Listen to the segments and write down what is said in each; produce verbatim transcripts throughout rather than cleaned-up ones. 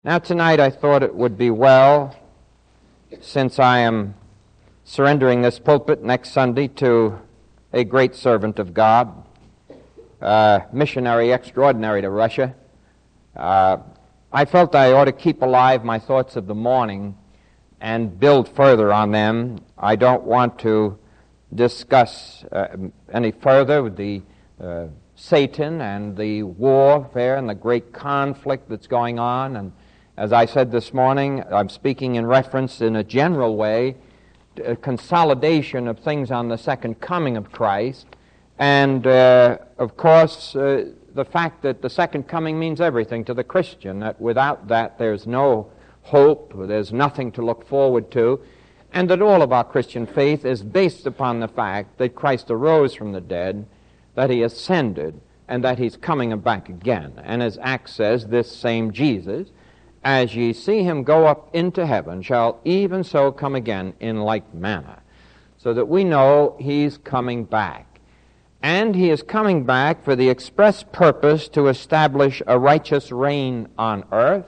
Now tonight I thought it would be well, since I am surrendering this pulpit next Sunday to a great servant of God, uh, missionary extraordinary to Russia, uh, I felt I ought to keep alive my thoughts of the morning and build further on them. I don't want to discuss uh, any further the uh, Satan and the warfare and the great conflict that's going on. And as I said this morning, I'm speaking in reference in a general way to a consolidation of things on the second coming of Christ. And, uh, of course, uh, the fact that the second coming means everything to the Christian, that without that there's no hope, there's nothing to look forward to, and that all of our Christian faith is based upon the fact that Christ arose from the dead, that He ascended, and that He's coming back again. And as Acts says, this same Jesus, as ye see Him go up into heaven, shall even so come again in like manner. So that we know He's coming back. And He is coming back for the express purpose to establish a righteous reign on earth.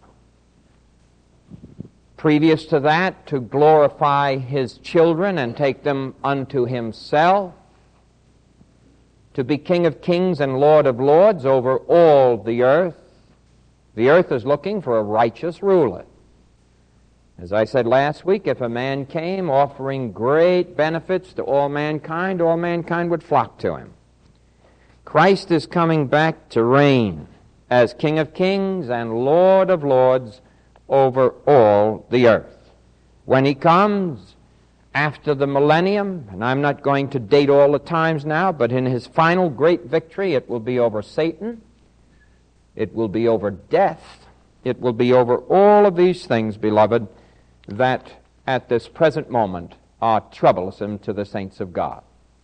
Previous to that, to glorify His children and take them unto Himself. To be King of kings and Lord of lords over all the earth. The earth is looking for a righteous ruler. As I said last week, if a man came offering great benefits to all mankind, all mankind would flock to him. Christ is coming back to reign as King of kings and Lord of lords over all the earth. When He comes after the millennium, and I'm not going to date all the times now, but in His final great victory, it will be over Satan. It will be over death. It will be over all of these things, beloved, that at this present moment are troublesome to the saints of God.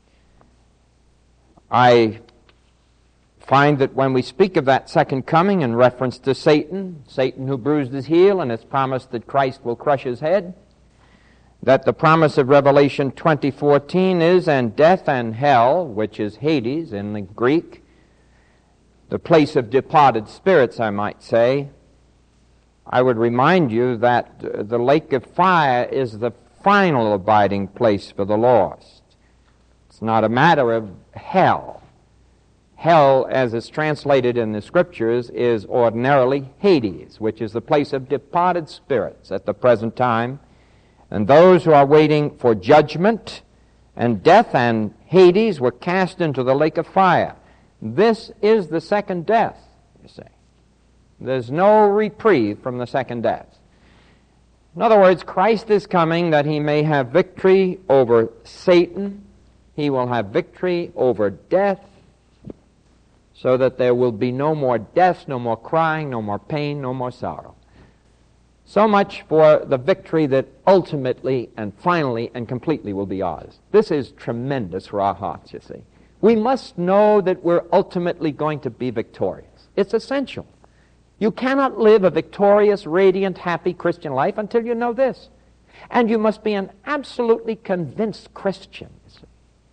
I find that when we speak of that second coming in reference to Satan, Satan who bruised his heel and has promised that Christ will crush his head, that the promise of Revelation twenty fourteen is, and death and hell, which is Hades in the Greek, the place of departed spirits, I might say. I would remind you that the lake of fire is the final abiding place for the lost. It's not a matter of hell. Hell, as is translated in the Scriptures, is ordinarily Hades, which is the place of departed spirits at the present time. And those who are waiting for judgment and death and Hades were cast into the lake of fire. This is the second death, you see. There's no reprieve from the second death. In other words, Christ is coming that He may have victory over Satan. He will have victory over death, so that there will be no more death, no more crying, no more pain, no more sorrow. So much for the victory that ultimately and finally and completely will be ours. This is tremendous for our hearts, you see. We must know that we're ultimately going to be victorious. It's essential. You cannot live a victorious, radiant, happy Christian life until you know this. And you must be an absolutely convinced Christian, you see.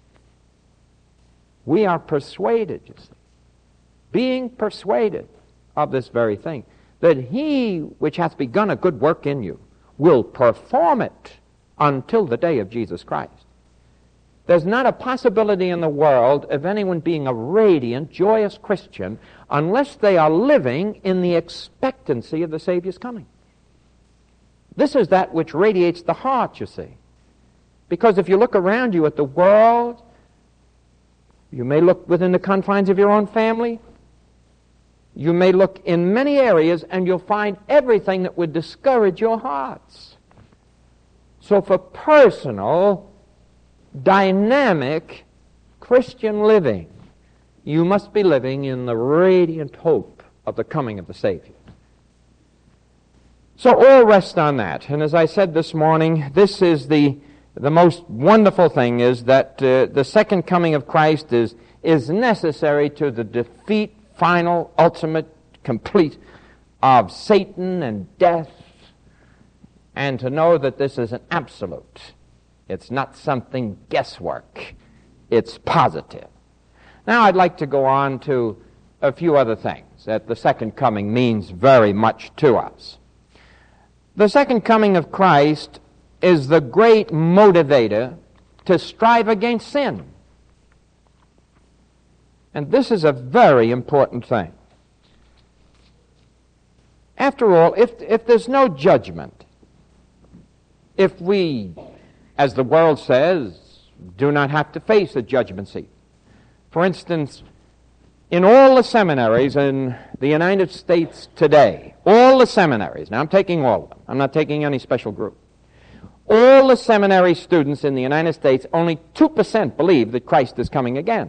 We are persuaded, you see, being persuaded of this very thing, that He which hath begun a good work in you will perform it until the day of Jesus Christ. There's not a possibility in the world of anyone being a radiant, joyous Christian unless they are living in the expectancy of the Savior's coming. This is that which radiates the heart, you see. Because if you look around you at the world, you may look within the confines of your own family, you may look in many areas, and you'll find everything that would discourage your hearts. So for personal, dynamic Christian living, you must be living in the radiant hope of the coming of the Savior. So all rest on that. And as I said this morning, this is the the most wonderful thing is that uh, the second coming of Christ is is necessary to the defeat, final, ultimate, complete of Satan and death, and to know that this is an absolute. It's not something guesswork. It's positive. Now I'd like to go on to a few other things. that the second coming means very much to us. The second coming of Christ is the great motivator to strive against sin. And this is a very important thing. After all, if, if there's no judgment, if we, as the world says, do not have to face the judgment seat. For instance, in all the seminaries in the United States today, all the seminaries, now I'm taking all of them, I'm not taking any special group, all the seminary students in the United States, only two percent believe that Christ is coming again.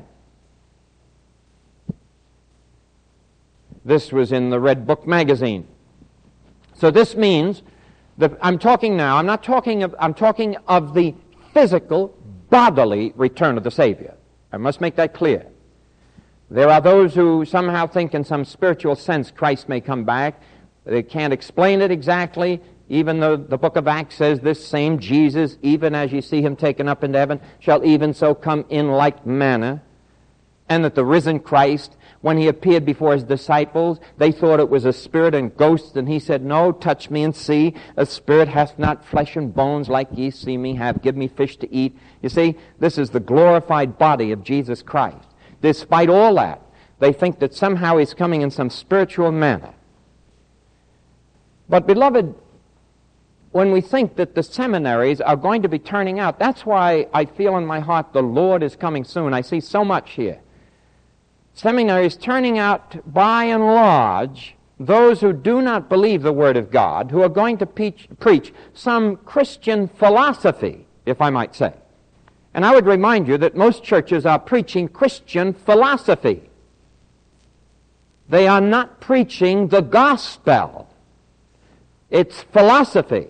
This was in the Red Book magazine. So this means that I'm talking now, I'm not talking of, I'm talking of the physical, bodily return of the Savior. I must make that clear. There are those who somehow think in some spiritual sense Christ may come back. They can't explain it exactly, even though the book of Acts says this same Jesus, even as you see him taken up into heaven, shall even so come in like manner. And that the risen Christ, when he appeared before his disciples, they thought it was a spirit and ghost, and he said, no, touch me and see. A spirit hath not flesh and bones like ye see me have. Give me fish to eat. You see, this is the glorified body of Jesus Christ. Despite all that, they think that somehow he's coming in some spiritual manner. But, beloved, when we think that the seminaries are going to be turning out, that's why I feel in my heart the Lord is coming soon. I see so much here. Seminaries turning out, by and large, those who do not believe the Word of God, who are going to preach, preach some Christian philosophy, if I might say. And I would remind you that most churches are preaching Christian philosophy. They are not preaching the gospel. It's philosophy.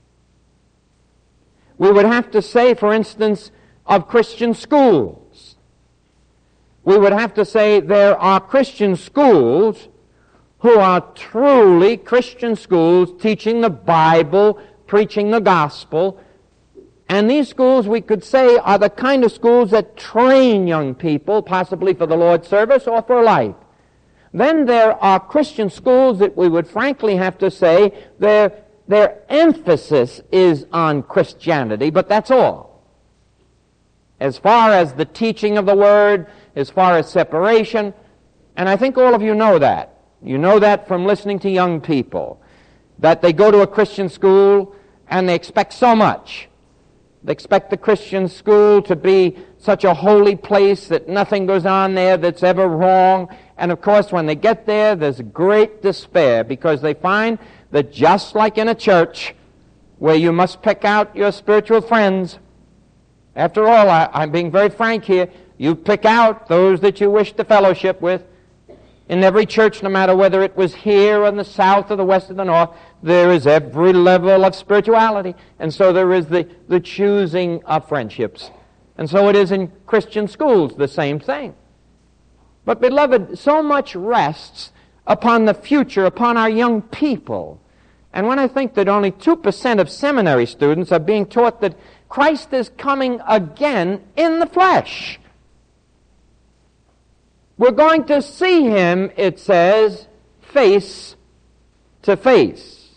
We would have to say, for instance, of Christian schools. We would have to say there are Christian schools who are truly Christian schools teaching the Bible, preaching the gospel. And these schools, we could say, are the kind of schools that train young people, possibly for the Lord's service or for life. Then there are Christian schools that we would frankly have to say their, their emphasis is on Christianity, but that's all. As far as the teaching of the Word, as far as separation, and I think all of you know that. You know that from listening to young people, that they go to a Christian school and they expect so much. They expect the Christian school to be such a holy place that nothing goes on there that's ever wrong. And of course, when they get there, there's great despair because they find that just like in a church where you must pick out your spiritual friends, after all, I, I'm being very frank here, you pick out those that you wish to fellowship with. In every church, no matter whether it was here or in the south or the west or the north, there is every level of spirituality. And so there is the, the choosing of friendships. And so it is in Christian schools, the same thing. But, beloved, so much rests upon the future, upon our young people. And when I think that only two percent of seminary students are being taught that Christ is coming again in the flesh. We're going to see him, it says, face to face.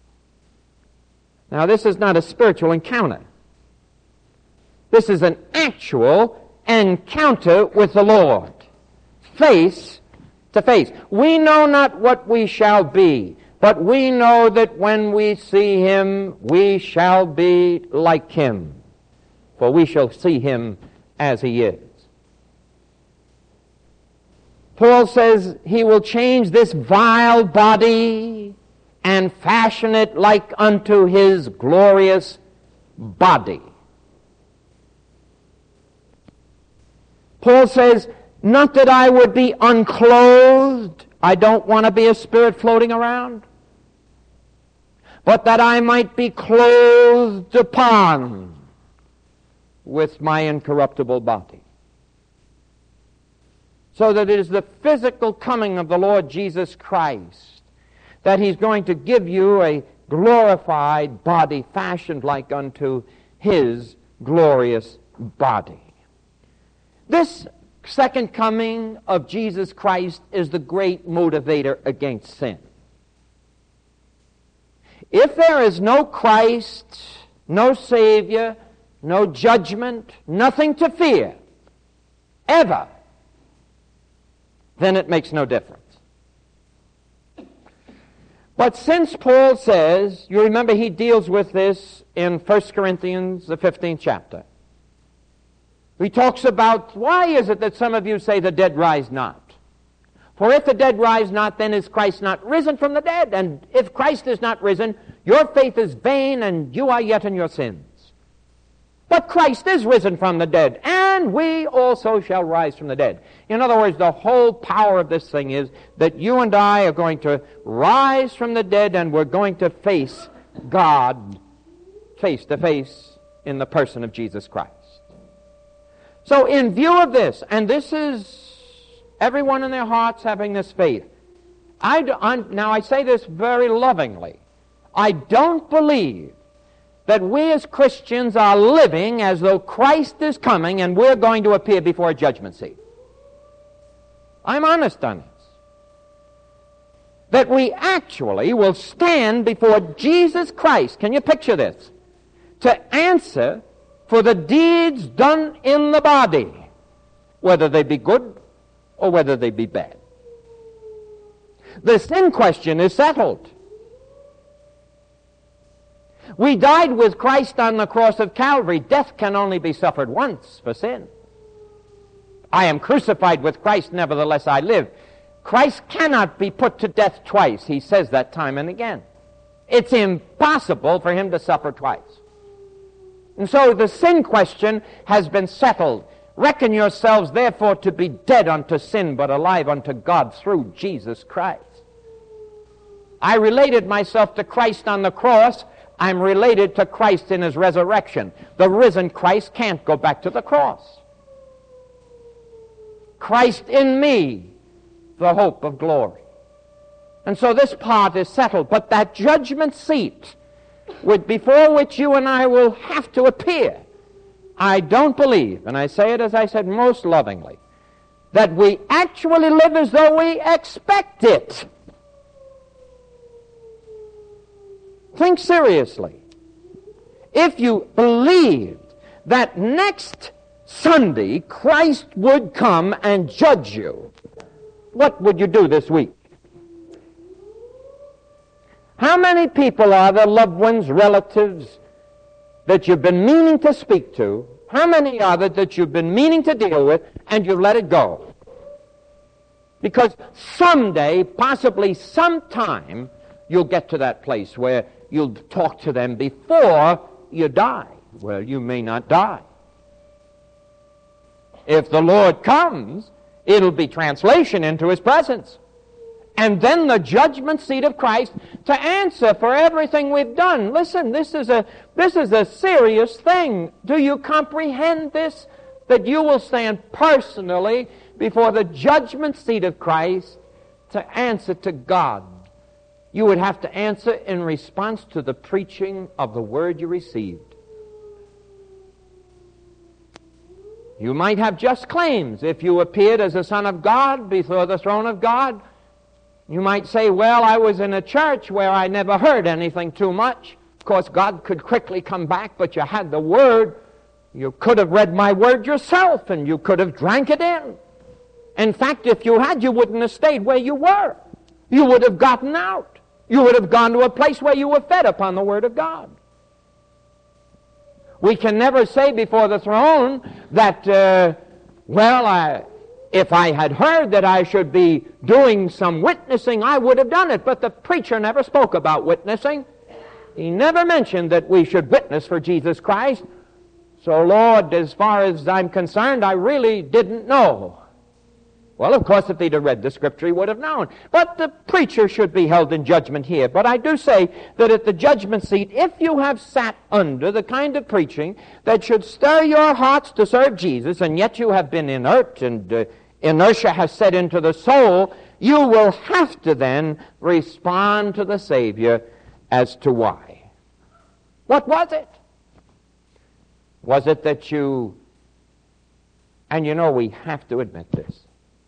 Now, this is not a spiritual encounter. This is an actual encounter with the Lord, face to face. We know not what we shall be, but we know that when we see him, we shall be like him, for we shall see him as he is. Paul says he will change this vile body and fashion it like unto his glorious body. Paul says, not that I would be unclothed, I don't want to be a spirit floating around, but that I might be clothed upon with my incorruptible body. So that it is the physical coming of the Lord Jesus Christ that he's going to give you a glorified body fashioned like unto his glorious body. This second coming of Jesus Christ is the great motivator against sin. If there is no Christ, no Savior, no judgment, nothing to fear, ever, then it makes no difference. But since Paul says, you remember he deals with this in First Corinthians, the fifteenth chapter. He talks about, why is it that some of you say the dead rise not? For if the dead rise not, then is Christ not risen from the dead? And if Christ is not risen, your faith is vain, and you are yet in your sins. But Christ is risen from the dead, and we also shall rise from the dead. In other words, the whole power of this thing is that you and I are going to rise from the dead, and we're going to face God face to face in the person of Jesus Christ. So in view of this, and this is everyone in their hearts having this faith, I do, I'm, now I say this very lovingly, I don't believe that we as Christians are living as though Christ is coming and we're going to appear before a judgment seat. I'm honest on this. That we actually will stand before Jesus Christ, can you picture this? To answer for the deeds done in the body, whether they be good or whether they be bad. The sin question is settled. We died with Christ on the cross of Calvary. Death can only be suffered once for sin. I am crucified with Christ, nevertheless I live. Christ cannot be put to death twice. He says that time and again. It's impossible for him to suffer twice. And so the sin question has been settled. Reckon yourselves therefore to be dead unto sin, but alive unto God through Jesus Christ. I related myself to Christ on the cross. I'm related to Christ in his resurrection. The risen Christ can't go back to the cross. Christ in me, the hope of glory. And so this part is settled. But that judgment seat, with, before which you and I will have to appear, I don't believe, and I say it as I said most lovingly, that we actually live as though we expect it. Think seriously. If you believed that next Sunday Christ would come and judge you, what would you do this week? How many people are there, loved ones, relatives, that you've been meaning to speak to? How many are there that you've been meaning to deal with and you've let it go? Because someday, possibly sometime, you'll get to that place where you'll talk to them before you die. Well, you may not die. If the Lord comes, it'll be translation into his presence. And then the judgment seat of Christ to answer for everything we've done. Listen, this is a this is a serious thing. Do you comprehend this? That you will stand personally before the judgment seat of Christ to answer to God. You would have to answer in response to the preaching of the word you received. You might have just claims. If you appeared as a son of God before the throne of God, you might say, well, I was in a church where I never heard anything too much. Of course, God could quickly come back, but you had the word. You could have read my word yourself, and you could have drank it in. In fact, if you had, you wouldn't have stayed where you were. You would have gotten out. You would have gone to a place where you were fed upon the Word of God. We can never say before the throne that, uh, well, I, if I had heard that I should be doing some witnessing, I would have done it. But the preacher never spoke about witnessing. He never mentioned that we should witness for Jesus Christ. So, Lord, as far as I'm concerned, I really didn't know. Well, of course, if he'd have read the Scripture, he would have known. But the preacher should be held in judgment here. But I do say that at the judgment seat, if you have sat under the kind of preaching that should stir your hearts to serve Jesus, and yet you have been inert and uh, inertia has set into the soul, you will have to then respond to the Savior as to why. What was it? Was it that you And you know, we have to admit this.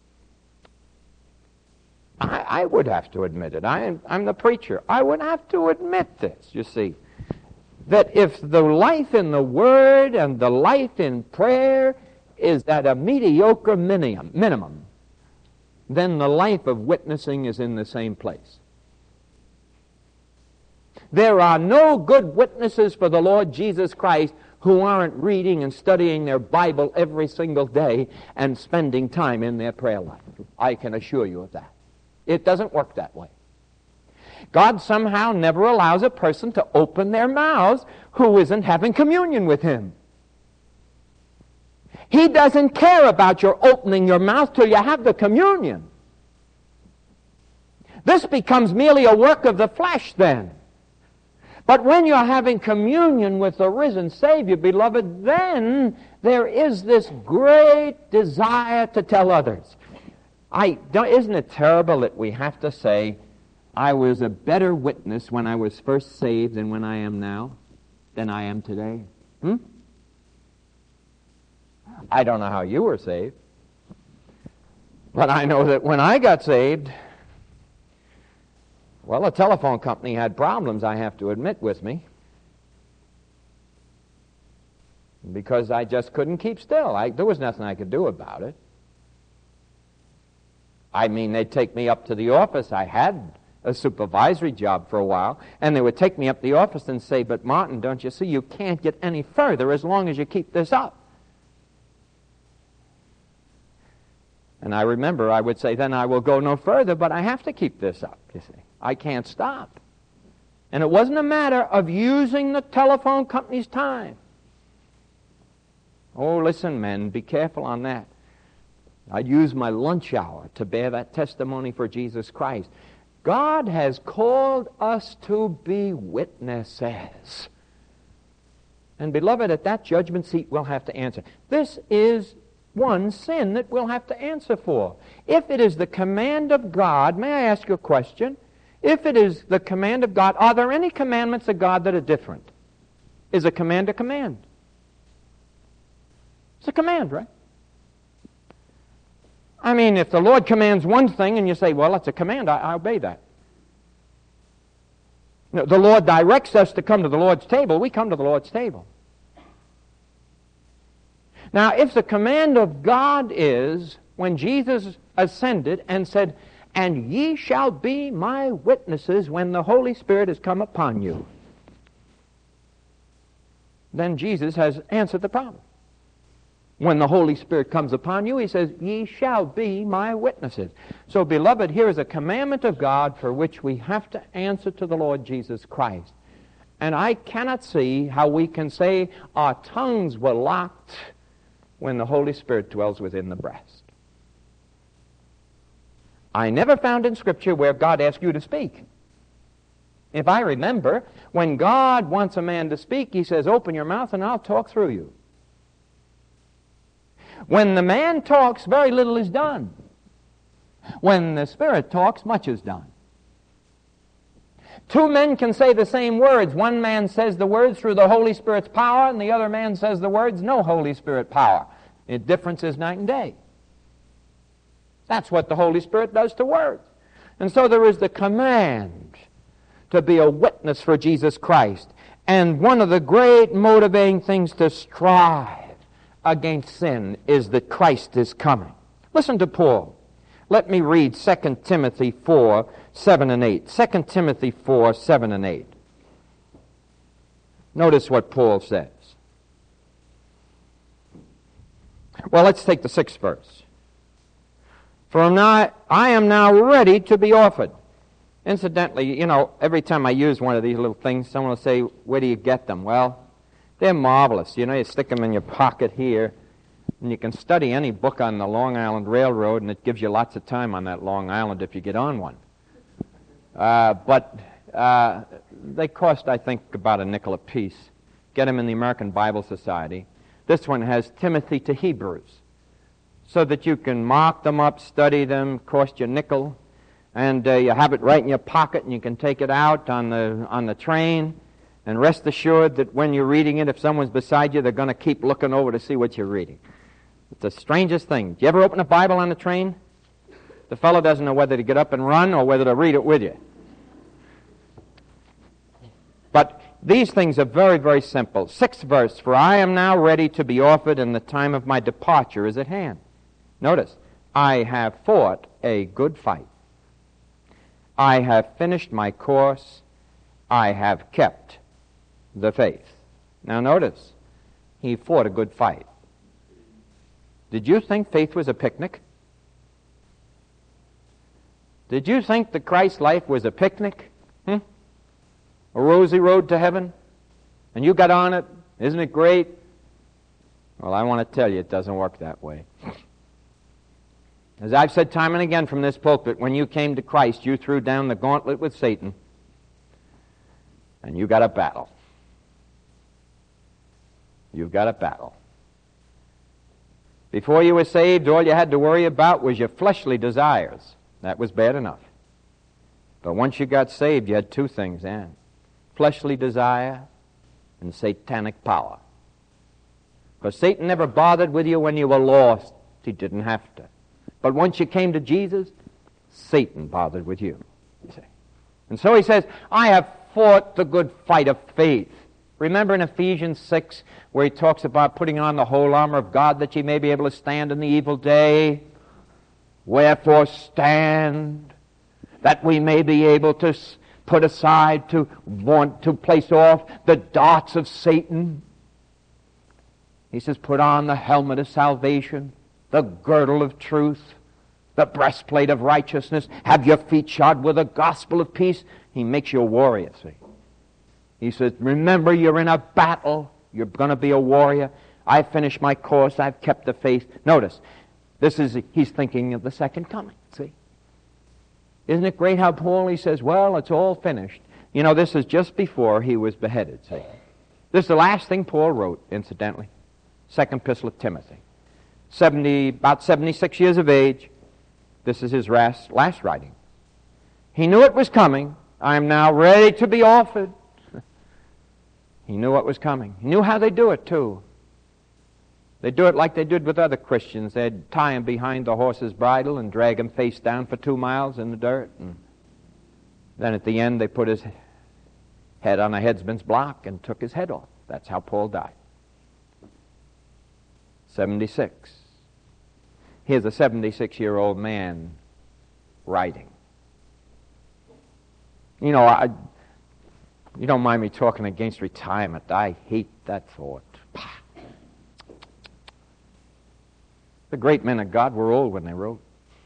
I, I would have to admit it. I am, I'm the preacher. I would have to admit this, you see, that if the life in the Word and the life in prayer is at a mediocre minimum, minimum, then the life of witnessing is in the same place. There are no good witnesses for the Lord Jesus Christ who aren't reading and studying their Bible every single day and spending time in their prayer life. I can assure you of that. It doesn't work that way. God somehow never allows a person to open their mouths who isn't having communion with Him. He doesn't care about your opening your mouth till you have the communion. This becomes merely a work of the flesh then. But when you're having communion with the risen Savior, beloved, then there is this great desire to tell others. I don't, isn't it terrible that we have to say, I was a better witness when I was first saved than when I am now, than I am today? Hmm? I don't know how you were saved, but I know that when I got saved, well, a telephone company had problems, I have to admit, with me, because I just couldn't keep still. I, there was nothing I could do about it. I mean, they'd take me up to the office. I had a supervisory job for a while, and they would take me up to the office and say, but Martin, don't you see, you can't get any further as long as you keep this up. And I remember I would say, then I will go no further, but I have to keep this up, you see. I can't stop. And it wasn't a matter of using the telephone company's time. Oh, listen, men, be careful on that. I'd use my lunch hour to bear that testimony for Jesus Christ. God has called us to be witnesses. And beloved, at that judgment seat we'll have to answer. This is one sin that we'll have to answer for. If it is the command of God, may I ask you a question? If it is the command of God, are there any commandments of God that are different? Is a command a command? It's a command, right? I mean, if the Lord commands one thing and you say, well, that's a command, I, I obey that. No, the Lord directs us to come to the Lord's table, we come to the Lord's table. Now, if the command of God is, when Jesus ascended and said, and ye shall be my witnesses when the Holy Spirit has come upon you, then Jesus has answered the problem. When the Holy Spirit comes upon you, He says, ye shall be my witnesses. So, beloved, here is a commandment of God for which we have to answer to the Lord Jesus Christ. And I cannot see how we can say our tongues were locked when the Holy Spirit dwells within the breast. I never found in Scripture where God asked you to speak. If I remember, when God wants a man to speak, He says, open your mouth and I'll talk through you. When the man talks, very little is done. When the Spirit talks, much is done. Two men can say the same words. One man says the words through the Holy Spirit's power, and the other man says the words no Holy Spirit power. The difference is night and day. That's what the Holy Spirit does to words. And so there is the command to be a witness for Jesus Christ. And one of the great motivating things to strive against sin is that Christ is coming. Listen to Paul. Let me read Second Timothy four, seven and eight. Second Timothy four, seven and eight. Notice what Paul says. Well, let's take the sixth verse. For now, I am now ready to be offered. Incidentally, you know, every time I use one of these little things, someone will say, where do you get them? Well, they're marvelous. You know, you stick them in your pocket here, and you can study any book on the Long Island Railroad, and it gives you lots of time on that Long Island if you get on one. Uh, but uh, they cost, I think, about a nickel apiece. Get them in the American Bible Society. This one has Timothy to Hebrews, so that you can mark them up, study them, cost you a nickel, and uh, you have it right in your pocket, and you can take it out on the on the train. And rest assured that when you're reading it, if someone's beside you, they're going to keep looking over to see what you're reading. It's the strangest thing. Do you ever open a Bible on the train? The fellow doesn't know whether to get up and run or whether to read it with you. But these things are very, very simple. Sixth verse, for I am now ready to be offered, and the time of my departure is at hand. Notice, I have fought a good fight. I have finished my course. I have kept the faith. Now notice, he fought a good fight. Did you think faith was a picnic? Did you think the Christ life was a picnic? Hmm? A rosy road to heaven? And you got on it? Isn't it great? Well, I want to tell you it doesn't work that way. As I've said time and again from this pulpit, when you came to Christ, you threw down the gauntlet with Satan, and you got a battle. You've got a battle. Before you were saved, all you had to worry about was your fleshly desires. That was bad enough. But once you got saved, you had two things then. Fleshly desire and satanic power. Because Satan never bothered with you when you were lost. He didn't have to. But once you came to Jesus, Satan bothered with you. You see. And so he says, I have fought the good fight of faith. Remember in Ephesians six, where he talks about putting on the whole armor of God that ye may be able to stand in the evil day? Wherefore stand, that we may be able to put aside, to want to place off the darts of Satan. He says, put on the helmet of salvation, the girdle of truth, the breastplate of righteousness, have your feet shod with the gospel of peace. He makes you a warrior, see. He says, remember, you're in a battle. You're going to be a warrior. I've finished my course. I've kept the faith. Notice, this is, he's thinking of the second coming, see. Isn't it great how Paul, he says, well, it's all finished. You know, this is just before he was beheaded, see. This is the last thing Paul wrote, incidentally. Second epistle of Timothy. Seventy, about seventy-six years of age. This is his last, last writing. He knew it was coming. I am now ready to be offered. He knew what was coming. He knew how they do it, too. They do it like they did with other Christians. They'd tie him behind the horse's bridle and drag him face down for two miles in the dirt. And then at the end, they put his head on a headsman's block and took his head off. That's how Paul died. seventy-six. Here's a seventy-six-year-old man writing. You know, I... You don't mind me talking against retirement. I hate that thought. The great men of God were old when they wrote.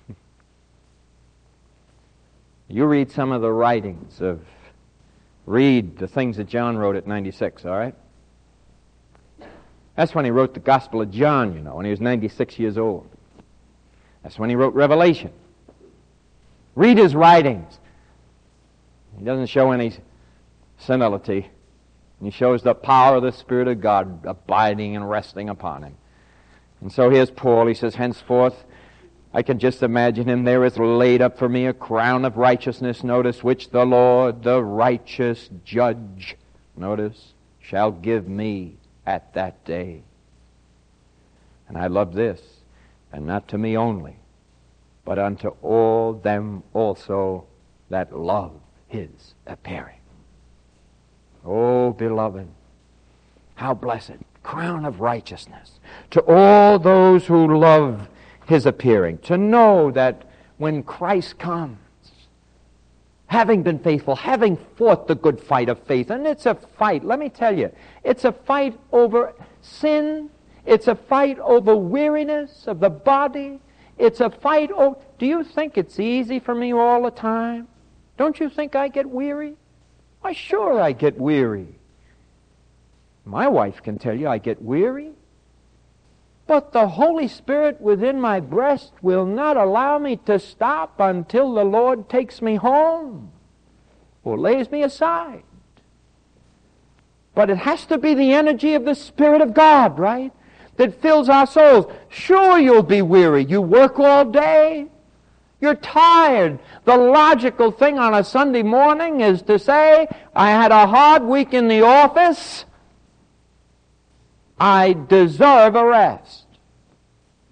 You read some of the writings of, read the things that John wrote at ninety-six, all right? That's when he wrote the Gospel of John, you know, when he was ninety-six years old. That's when he wrote Revelation. Read his writings. He doesn't show any senility. He shows the power of the Spirit of God abiding and resting upon him. And so here's Paul. He says, henceforth, I can just imagine him, there is laid up for me a crown of righteousness, notice, which the Lord, the righteous judge, notice, shall give me at that day. And I love this, and not to me only, but unto all them also that love his appearing. Oh, beloved, how blessed, crown of righteousness to all those who love his appearing, to know that when Christ comes, having been faithful, having fought the good fight of faith, and it's a fight, let me tell you, it's a fight over sin, it's a fight over weariness of the body, it's a fight over, do you think it's easy for me all the time? Don't you think I get weary? Why, sure I get weary. My wife can tell you I get weary. But the Holy Spirit within my breast will not allow me to stop until the Lord takes me home or lays me aside. But it has to be the energy of the Spirit of God, right? That fills our souls. Sure, you'll be weary. You work all day. You're tired. The logical thing on a Sunday morning is to say, I had a hard week in the office. I deserve a rest.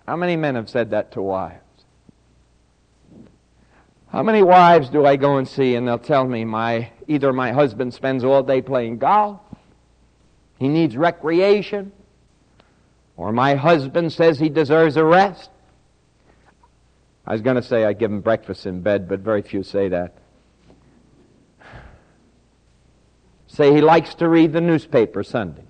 How many men have said that to wives? How many wives do I go and see and they'll tell me my either my husband spends all day playing golf, he needs recreation, or my husband says he deserves a rest. I was going to say I give him breakfast in bed, but very few say that. Say he likes to read the newspaper Sunday.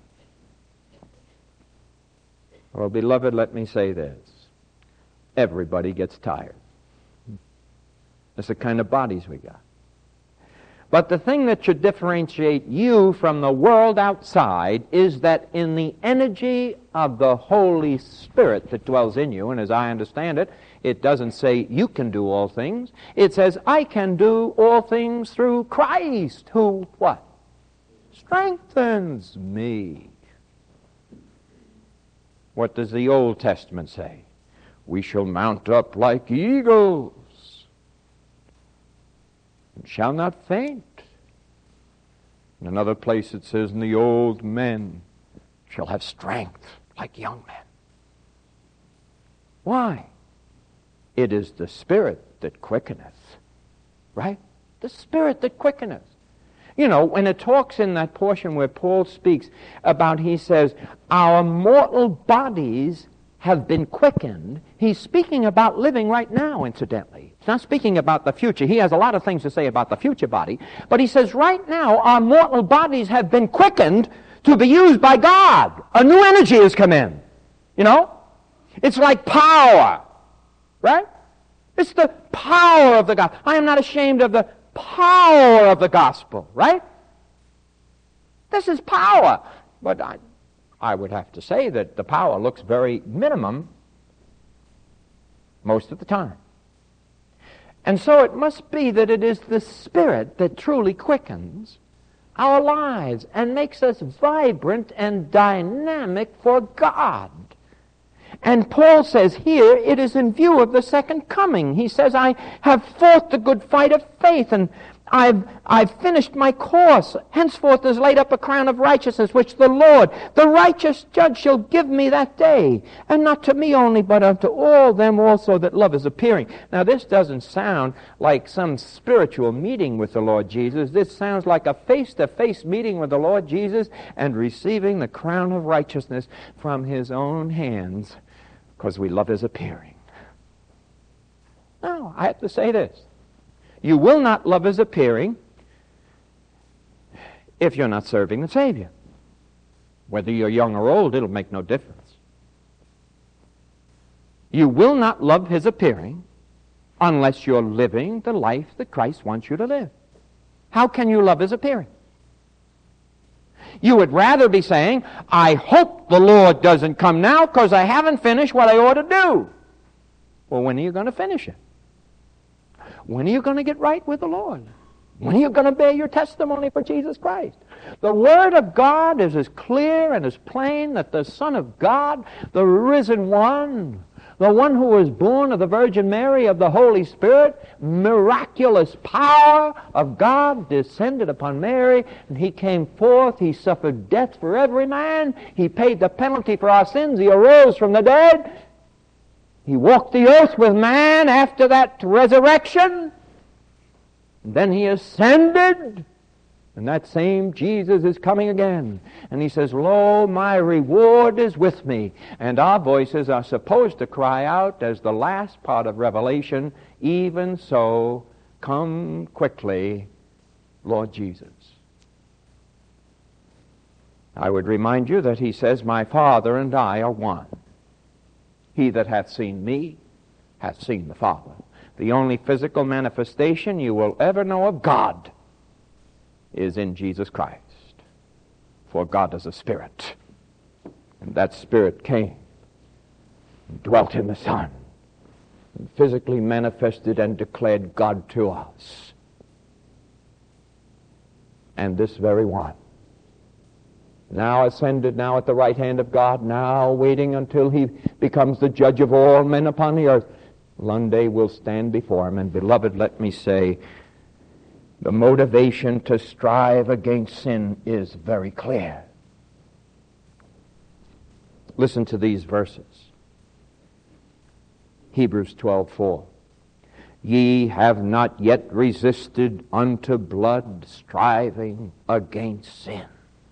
Well, beloved, let me say this. Everybody gets tired. That's the kind of bodies we got. But the thing that should differentiate you from the world outside is that in the energy of the Holy Spirit that dwells in you, and as I understand it, it doesn't say you can do all things. It says I can do all things through Christ, who, what? Strengthens me. What does the Old Testament say? We shall mount up like eagles and shall not faint. In another place it says, and the old men shall have strength like young men. Why? It is the Spirit that quickeneth. Right? The Spirit that quickeneth. You know, when it talks in that portion where Paul speaks about, he says, our mortal bodies have been quickened, he's speaking about living right now, incidentally. He's not speaking about the future. He has a lot of things to say about the future body, but he says right now our mortal bodies have been quickened to be used by God. A new energy has come in. You know? It's like power. Right? It's the power of the gospel. I am not ashamed of the power of the gospel, right? This is power. But I, I would have to say that the power looks very minimum most of the time. And so it must be that it is the Spirit that truly quickens our lives and makes us vibrant and dynamic for God. And Paul says here, it is in view of the second coming. He says, I have fought the good fight of faith, and I've, I've finished my course. Henceforth is laid up a crown of righteousness, which the Lord, the righteous judge, shall give me that day. And not to me only, but unto all them also that love is appearing. Now, this doesn't sound like some spiritual meeting with the Lord Jesus. This sounds like a face-to-face meeting with the Lord Jesus and receiving the crown of righteousness from His own hands, because we love His appearing. Now, I have to say this. You will not love His appearing if you're not serving the Savior. Whether you're young or old, it'll make no difference. You will not love His appearing unless you're living the life that Christ wants you to live. How can you love His appearing? You would rather be saying, I hope the Lord doesn't come now because I haven't finished what I ought to do. Well, when are you going to finish it? When are you going to get right with the Lord? When are you going to bear your testimony for Jesus Christ? The Word of God is as clear and as plain that the Son of God, the risen one, the one who was born of the Virgin Mary, of the Holy Spirit, miraculous power of God descended upon Mary, and He came forth, He suffered death for every man, He paid the penalty for our sins, He arose from the dead, He walked the earth with man after that resurrection. And then He ascended. And that same Jesus is coming again. And He says, lo, my reward is with me. And our voices are supposed to cry out as the last part of Revelation, even so, come quickly, Lord Jesus. I would remind you that He says, my Father and I are one. He that hath seen me hath seen the Father. The only physical manifestation you will ever know of God is in Jesus Christ. For God is a Spirit. And that Spirit came and dwelt in the Son and physically manifested and declared God to us. And this very one, now ascended, now at the right hand of God, now waiting until He becomes the judge of all men upon the earth, one day will stand before Him. And beloved, let me say, the motivation to strive against sin is very clear. Listen to these verses. Hebrews twelve four. Ye have not yet resisted unto blood, striving against sin.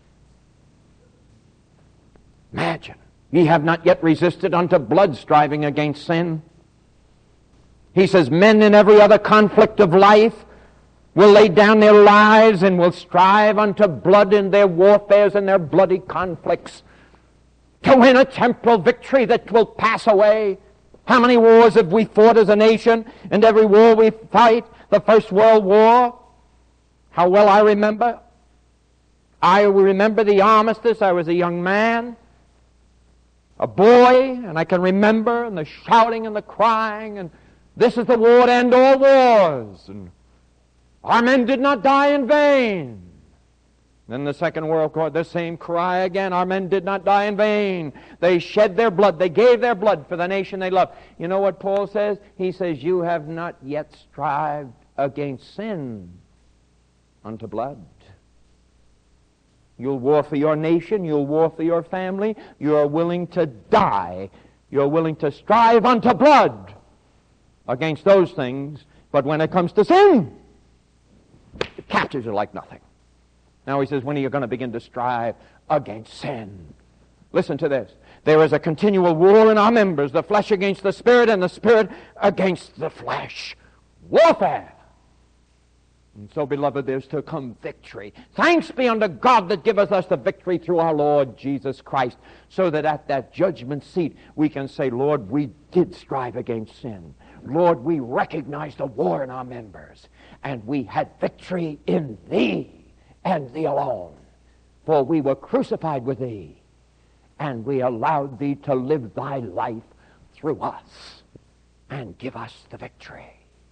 Imagine. Ye have not yet resisted unto blood, striving against sin. He says, men in every other conflict of life will lay down their lives and will strive unto blood in their warfares and their bloody conflicts to win a temporal victory that will pass away. How many wars have we fought as a nation? And every war we fight, the First World War, how well I remember. I remember the armistice. I was a young man, a boy, and I can remember and the shouting and the crying, and this is the war to end all wars. And our men did not die in vain. Then the Second World War, the same cry again. Our men did not die in vain. They shed their blood. They gave their blood for the nation they loved. You know what Paul says? He says, you have not yet strived against sin unto blood. You'll war for your nation. You'll war for your family. You're willing to die. You're willing to strive unto blood against those things. But when it comes to sin, it captures you like nothing. Now he says, when are you going to begin to strive against sin? Listen to this. There is a continual war in our members, the flesh against the spirit and the spirit against the flesh. Warfare. And so, beloved, there's to come victory. Thanks be unto God that giveth us the victory through our Lord Jesus Christ, so that at that judgment seat we can say, Lord, we did strive against sin. Lord, we recognize the war in our members, and we had victory in Thee and Thee alone. For we were crucified with Thee, and we allowed Thee to live Thy life through us and give us the victory.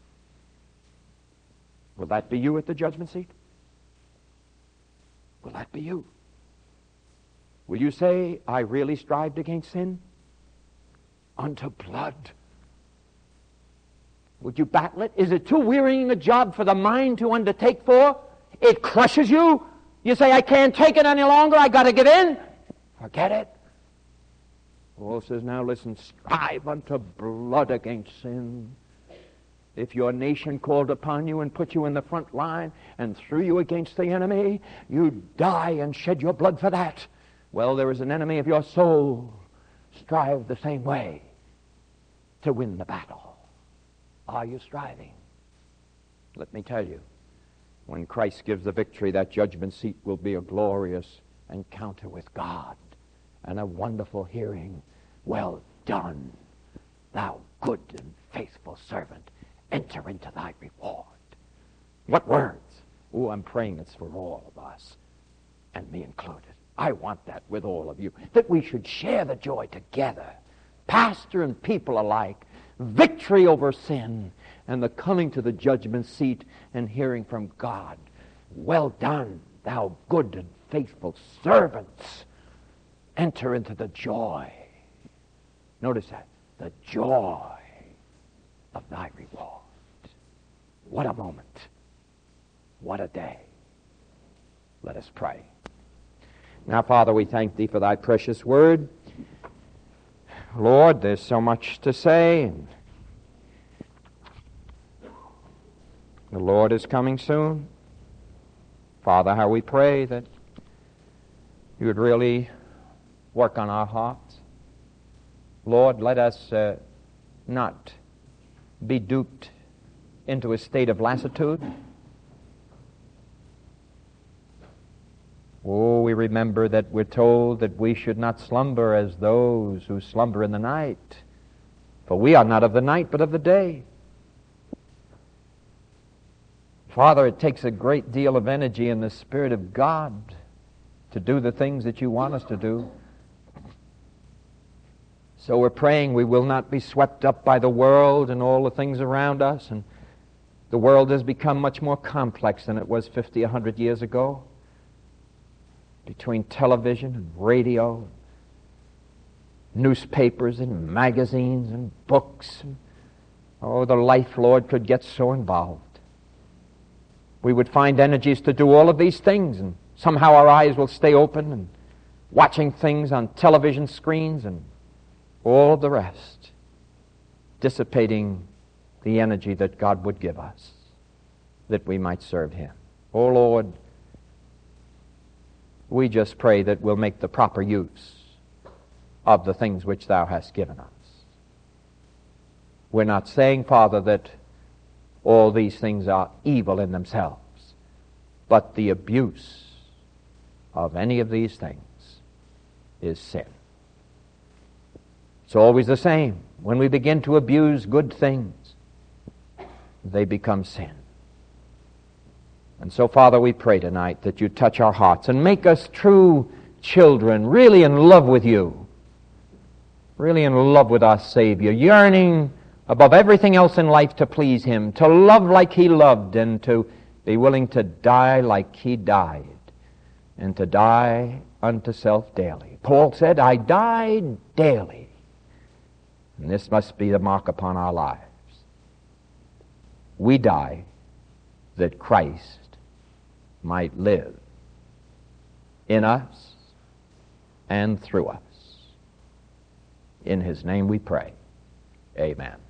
Will that be you at the judgment seat? Will that be you? Will you say, I really strived against sin unto blood? Would you battle it? Is it too wearying a job for the mind to undertake for? It crushes you. You say, I can't take it any longer. I got to give in. Forget it. Paul says, now listen, strive unto blood against sin. If your nation called upon you and put you in the front line and threw you against the enemy, you die and shed your blood for that. Well, there is an enemy of your soul. Strive the same way to win the battle. Are you striving? Let me tell you, when Christ gives the victory, that judgment seat will be a glorious encounter with God and a wonderful hearing. Well done, thou good and faithful servant. Enter into thy reward. What words? Oh, I'm praying it's for all of us, and me included. I want that with all of you, that we should share the joy together, pastor and people alike, victory over sin, and the coming to the judgment seat and hearing from God. Well done, thou good and faithful servants. Enter into the joy. Notice that. The joy of thy reward. What a moment. What a day. Let us pray. Now, Father, we thank Thee for Thy precious word. Lord, there's so much to say, and the Lord is coming soon. Father, how we pray that You would really work on our hearts. Lord, let us uh, not be duped into a state of lassitude. Oh, we remember that we're told that we should not slumber as those who slumber in the night. For we are not of the night, but of the day. Father, it takes a great deal of energy in the Spirit of God to do the things that You want us to do. So we're praying we will not be swept up by the world and all the things around us. And the world has become much more complex than it was fifty, a hundred years ago. Between television and radio, newspapers and magazines and books. And, oh, the life, Lord, could get so involved. We would find energies to do all of these things, and somehow our eyes will stay open and watching things on television screens and all of the rest. dissipating the energy that God would give us, that we might serve Him. Oh Lord, we just pray that we'll make the proper use of the things which Thou hast given us. We're not saying, Father, that all these things are evil in themselves, but the abuse of any of these things is sin. It's always the same. When we begin to abuse good things, they become sin. And so, Father, we pray tonight that you touch our hearts and make us true children, really in love with you, really in love with our Savior, yearning above everything else in life to please Him, to love like He loved, and to be willing to die like He died, and to die unto self daily. Paul said, I died daily. And this must be the mark upon our lives. We die that Christ might live in us and through us. In His name we pray. Amen.